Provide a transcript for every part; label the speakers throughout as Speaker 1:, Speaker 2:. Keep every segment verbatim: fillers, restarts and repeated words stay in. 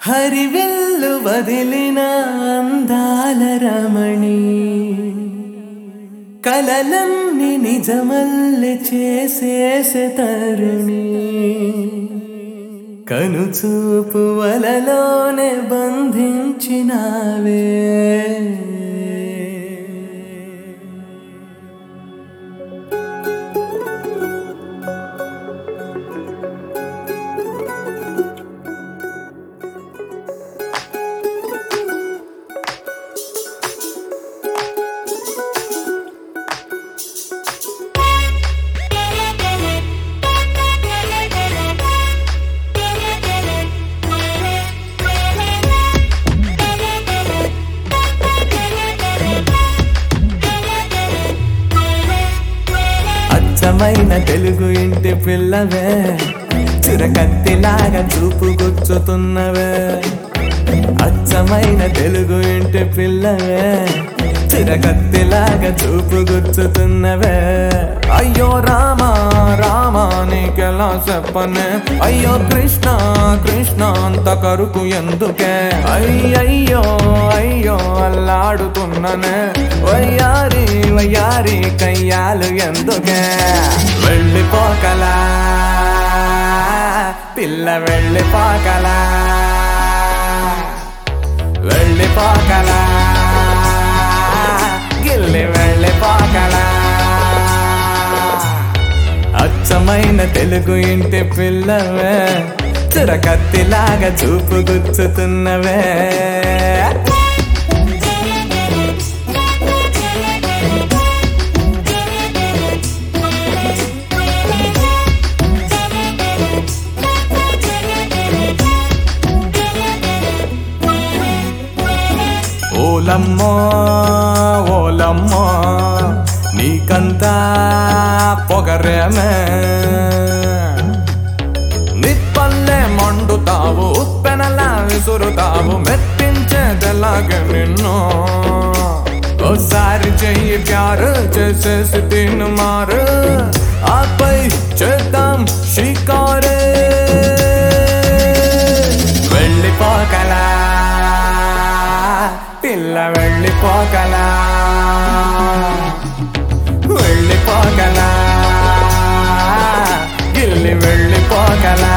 Speaker 1: హరివిల్లు వదిలిన అందాల రమణి కలలన్నీ నిజమల్లె చేసేసే తరుణి కనుచూపు వలలోనే బంధించినావే అచ్చమైన తెలుగు ఇంటి పిల్లవే చిరకత్తిలాగా చూపు గుచ్చుతున్నవే అచ్చమైన తెలుగు ఇంటి పిల్లవే చిరకత్తిలాగా చూపు గుచ్చుతున్నవే అయ్యో రామా రామా నీకెలా చెప్పనే అయ్యో కృష్ణ కృష్ణ అంత కరుకు ఎందుకే అయ్యయ్యో అయ్యో అల్లాడుతున్ననే వయ్యారి వయ్యారి కయ్యాలు ఎందుకే వెళ్ళిపోకలా పిల్ల వెళ్ళిపోకలా వెళ్ళిపోకలా గిల్లి వెళ్ళిపోకలా అచ్చమైన తెలుగు ఇంటి పిల్లవే చిరకత్తిలాగా చూపు గుచ్చుతున్నవే ఓలమ్మో ఓలమ్మో నీకంతా పొగరేమే నిప్పల్లే మండుతావు ఉప్పెనలా విసురుతావు మెప్పించేదెలాగే నిన్ను ఓసారి చెయ్యి ప్యారు చేసేసి తిను మారు ఆపై చేద్దాం షికారే వెళ్ళిపోకలా పిల్ల వెళ్ళిపోకలా వెళ్ళిపోకలా గిల్లి వెళ్ళిపోకలా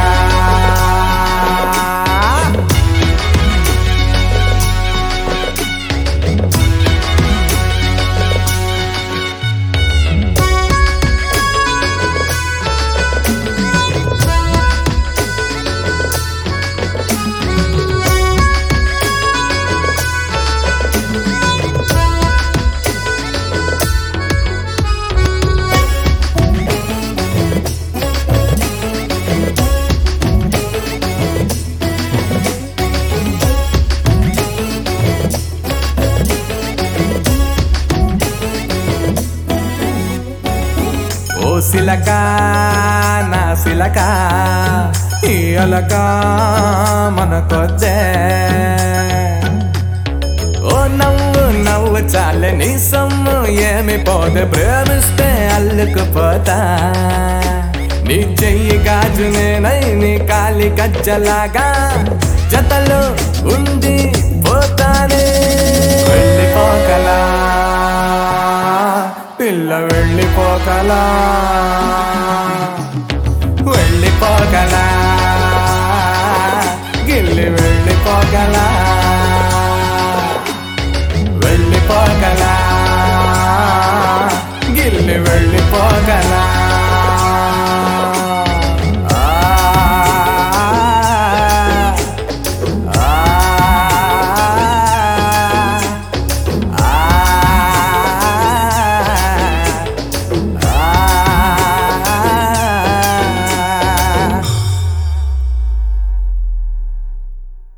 Speaker 1: ఓ సిలక నా సిలక ఈ అలక మనకొద్దే ఓ నవ్వు నవ్వు చాలే నీ సొమ్ము ఏమి పోతే ప్రేమిస్తే అల్లుకుపోతా నీ చెయ్యి గాజు నేనై నీ కాలి గజ్జలాగా జతలో ఉండి పోతానే వెళ్ళిపోకలా పిల్ల వెళ్ళిపోకలా వెళ్ళిపోకలా గిల్లి వెళ్ళిపోకలా వెళ్ళిపోకలా